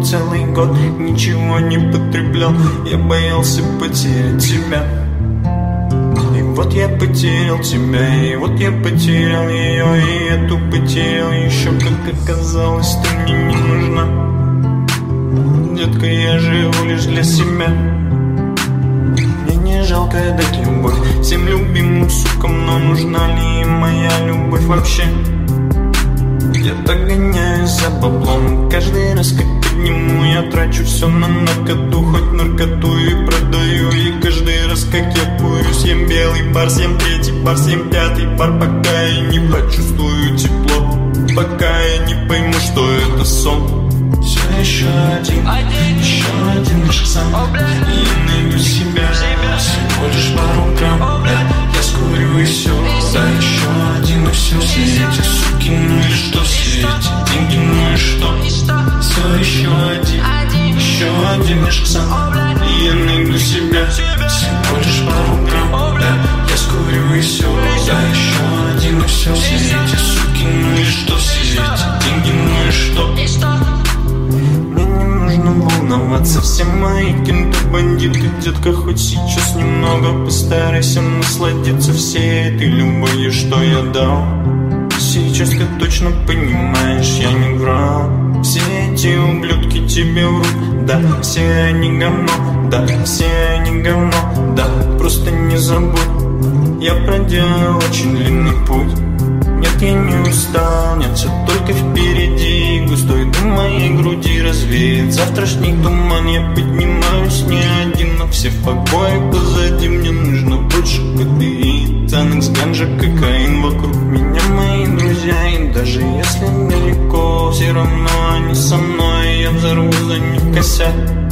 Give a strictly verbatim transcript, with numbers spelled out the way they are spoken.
целый год, ничего не потреблял. Я боялся потерять тебя. И вот я потерял тебя, и вот я потерял ее, и эту потерял еще, как оказалось, ты мне не нужна. Детка, я живу лишь для себя. Мне не жалко дать любовь всем любимым сукам, но нужна ли им моя любовь вообще? Я так гоняюсь за баблом, каждый раз как подниму, я трачу все на наркоту, хоть наркоту и продаю. И каждый раз как я курю, съем белый бар, съем третий бар, съем пятый бар, пока я не почувствую тепло, пока я не пойму, что это сон. Все еще один, еще один лишь сам. И я найду себя, всего лишь пару грамм. Я скурю и все, да еще один, и все. Все эти суки, ну и что, все эти деньги, ну и что? Все еще один, еще один лишь сам. И я найду себя, всего лишь пару грамм. Я скурю и все, да еще один, и все. Все эти суки, ну и что, все эти деньги, ну и что? Мне не нужно волноваться, все мои кенты бандиты. Детка, хоть сейчас немного постарайся насладиться всей этой любовью, что я дал. Сейчас ты точно понимаешь, я не врал. Все эти ублюдки тебе врут, да, все они говно, да, все они говно, да, просто не забудь. Я проделал очень длинный путь. Нет, я не устал, нет, все только впереди. Густой дым моей груди развеет завтрашний туман. Я поднимаюсь не один, но все факбои позади. Мне нужно больше кодеин, цанекс, ганжа, кокаин. Вокруг меня мои друзья, и даже если далеко, все равно они со мной. Я взорву за них косяк.